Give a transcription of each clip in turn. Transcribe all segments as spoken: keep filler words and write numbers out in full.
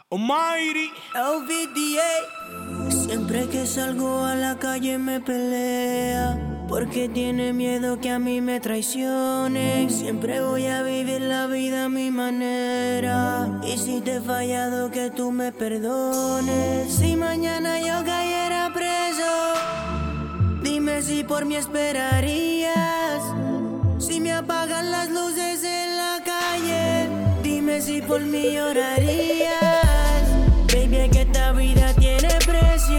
Almighty. O V D A. Siempre que salgo a la calle me pelea, porque tiene miedo que a mí me traicionen. Siempre voy a vivir la vida a mi manera, y si te he fallado que tú me perdones. Si mañana yo cayera preso, dime si por mí esperarías. Si me apagan las luces en la calle, dime si por mí llorarías. Baby, es que esta vida tiene precio,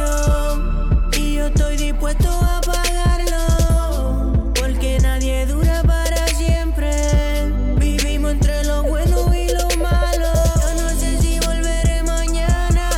y yo estoy dispuesto a pagarlo, porque nadie dura para siempre. Vivimos entre lo bueno y lo malo. Yo no sé si volveré mañana,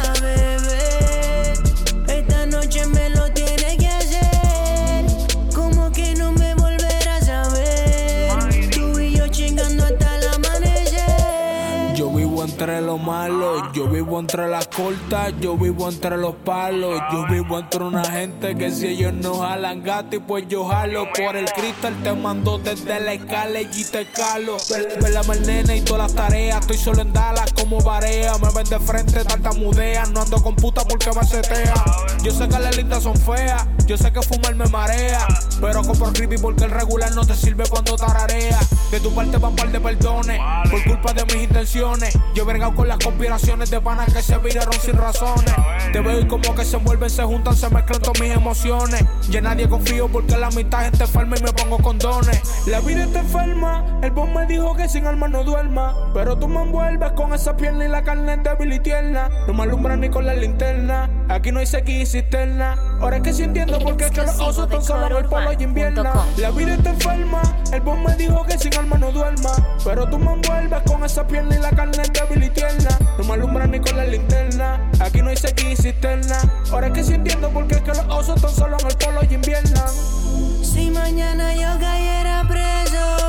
bebé. Esta noche me lo tienes que hacer. Como que no me volverás a ver. Tú y yo chingando hasta el amanecer. Yo vivo entre lo malo, yo vivo entre las cortas, yo vivo entre los palos. Yo vivo entre una gente que si ellos no jalan gato, y pues yo jalo. Por el cristal te mando desde la escala y te calo. Velame el nene y todas las tareas, estoy solo en Dallas como Barea. Me ven de frente, tartamudea, no ando con puta porque me setea. Yo sé que las lindas son feas, yo sé que fumar me marea, pero compro creepy porque el regular no te sirve cuando tararea. De tu parte van par de perdones, por culpa de mis intenciones. Yo he vergado con las conspiraciones de panas que se viraron sin razones. Te veo y como que se envuelven, se juntan, se mezclan todas mis emociones. Ya nadie confío porque la mitad gente enferma y me pongo condones. La vida está enferma, el boss me dijo que sin alma no duerma, pero tú me envuelves con esa pierna y la carne es débil y tierna. No me alumbras ni con la linterna, aquí no hay sequía y cisterna. Ahora es que sí entiendo por qué es que los osos están solo en el polo y invierna. La vida está enferma, el boss me dijo que sin alma no duerma, pero tú me envuelves con esa pierna y la carne es débil y tierna. No me alumbras ni con la linterna, aquí no hay sequía y cisterna. Ahora es que sí entiendo por qué es que los osos están solo en el polo y inviernan. Si mañana yo cayera preso,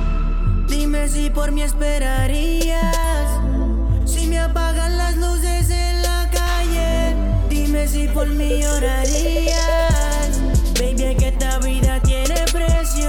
dime si por mí esperarías. Si me apagan las luces en la calle, dime si por mí llorarías. Baby, es que esta vida tiene precio,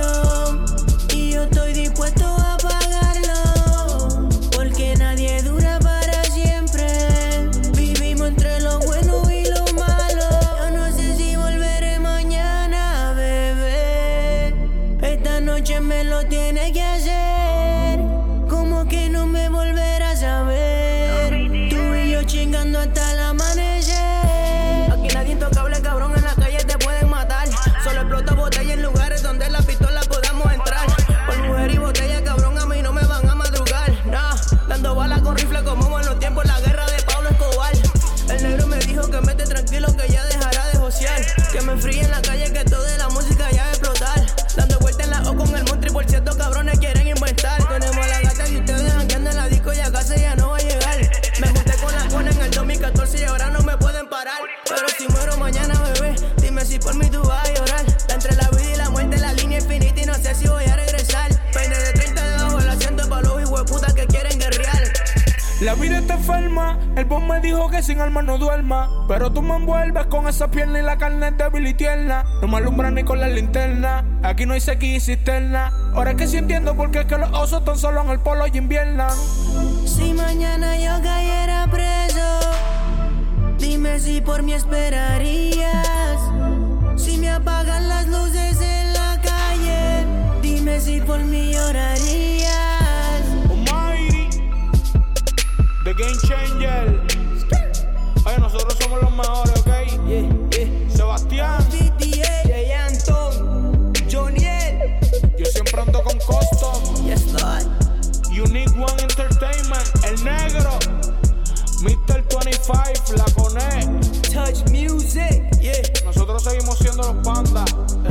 y yo estoy dispuesto a pagarlo, porque nadie dura para siempre. Vivimos entre lo bueno y lo malo. Yo no sé si volveré mañana, bebé. Esta noche me lo tienes que hacer. Como que no me volverás a ver. Tú y yo chingando hasta el amanecer. Aquí nadie intocable, cabrón, en la calle te pueden matar. Solo explota botella en lugares donde la pistola podamos entrar. Por mujer y botella, cabrón, a mí no me van a madrugar. Nah, dando balas con rifle como en los tiempos la guerra de Pablo Escobar. El negro me dijo que mete tranquilo, que ya dejará de josear, que me enfríe en la calle, que toda la música ya va a explotar. Dando vueltas en la O con el monstruo y por cierto cabrones quieren inventar. Tenemos a la gata y ustedes jangueando en la disco y a casa ya no va a llegar. Me junté con la Juana en el dos mil catorce y ahora no me pueden parar. Pero si muero mañana, bebé, dime si por mí tú vas a llorar. Entre la vida y la muerte la línea infinita y no sé si voy a regresar. Peine de treinta debajo del asiento para los hijueputas que quieren guerrear. La vida está enferma, el boss me dijo que sin alma no duerma, pero tú me envuelves con esa pierna y la carne es débil y tierna. No me alumbras ni con la linterna, aquí no hay sequía y cisterna. Ahora es que sí entiendo por qué es que los osos están solo en el polo y inviernan. Si mañana yo cayera preso, dime si por mí esperarías. Si me apagan las luces en la calle, dime si por mí llorarías. The Game Changer. Oye, nosotros somos los mejores, ¿ok? Yeah, yeah. Sebastián, O V D A, Jay Anton, Joniel. yo siempre ando con Custom. Yes, Lord. Unique One Entertainment, El Negro, mister veinticinco, La Coné. Touch Music, yeah. Nosotros seguimos siendo los pandas.